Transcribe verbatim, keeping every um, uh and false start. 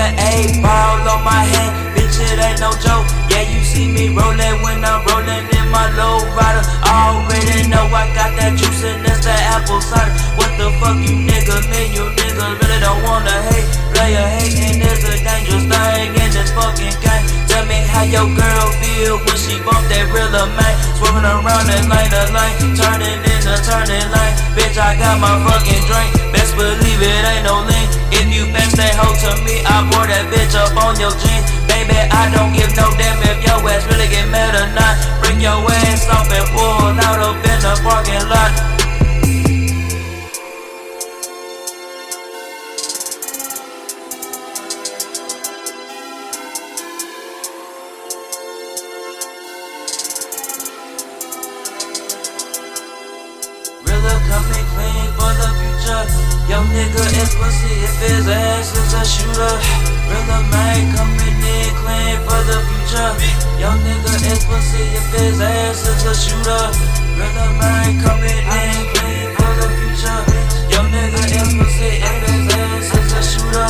a eight ball on my hand, bitch, it ain't no joke. Yeah, you see me rollin' when I'm rollin' in my low rider. Already know I got that juice and that's that apple cider. What the fuck you niggas mean? You niggas really don't wanna hate. Player hating is a dangerous thing in this fucking game. Tell me how your girl feel when she bump that real man. Swerving around that lane to lane, turning in the turning lane. Bitch, I got my fucking drink, best believe it ain't no lean. If you pass that hoe to me, I pour that bitch up on your jeans. Baby, I don't give no damn if your ass really get mad or not. Bring your ass off and pull out up in the parking lot. Coming clean for the future. Young nigga is pussy if his ass is a shooter. Real man coming in clean for the future. Young nigga is pussy if his ass is a shooter. Real man coming in clean for the future. Young nigga is pussy if his ass is a shooter.